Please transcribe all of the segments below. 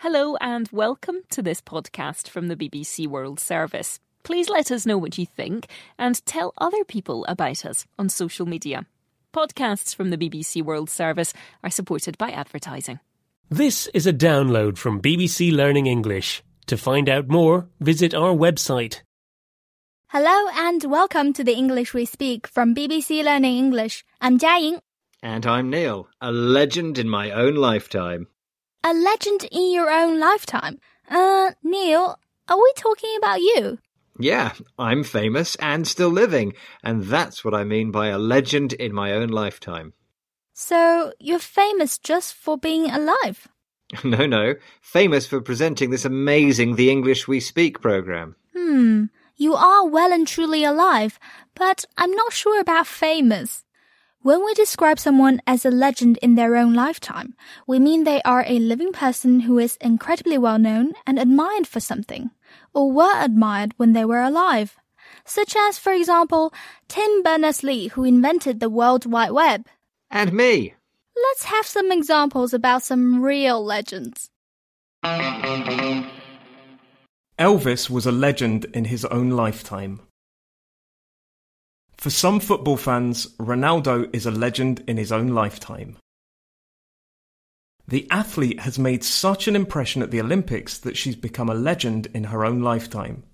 Hello and welcome to this podcast from the BBC World Service. Please let us know what you think and tell other people about us on social media. Podcasts from the BBC World Service are supported by advertising. This is a download from BBC Learning English. To find out more, visit our website. Hello and welcome to the English We Speak from BBC Learning English. I'm Jiaying. And I'm Neil, a legend in my own lifetime. A legend in your own lifetime? Neil, are we talking about you? Yeah, I'm famous and still living, and that's what I mean by a legend in my own lifetime. So, you're famous just for being alive? No, famous for presenting this amazing The English We Speak programme. You are well and truly alive, but I'm not sure about famous. When we describe someone as a legend in their own lifetime, we mean they are a living person who is incredibly well known and admired for something, or were admired when they were alive. Such as, for example, Tim Berners-Lee, who invented the World Wide Web. And me. Let's have some examples about some real legends. Elvis was a legend in his own lifetime. For some football fans, Ronaldo is a legend in his own lifetime. The athlete has made such an impression at the Olympics that she's become a legend in her own lifetime.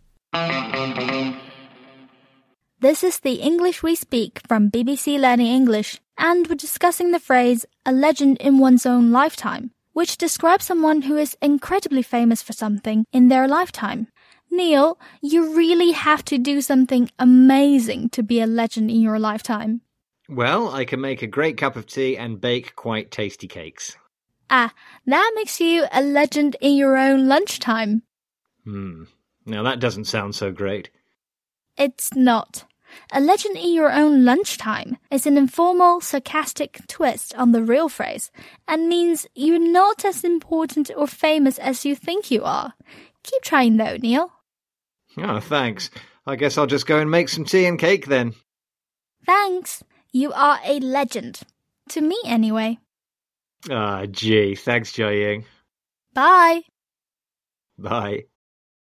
This is the English We Speak from BBC Learning English, and we're discussing the phrase, a legend in one's own lifetime, which describes someone who is incredibly famous for something in their lifetime. Neil, you really have to do something amazing to be a legend in your lifetime. Well, I can make a great cup of tea and bake quite tasty cakes. Ah, that makes you a legend in your own lunchtime. Now that doesn't sound so great. It's not. A legend in your own lunchtime is an informal, sarcastic twist on the real phrase and means you're not as important or famous as you think you are. Keep trying though, Neil. Oh, thanks. I guess I'll just go and make some tea and cake then. Thanks. You are a legend. To me, anyway. Ah, gee, thanks, Jiaying. Bye. Bye.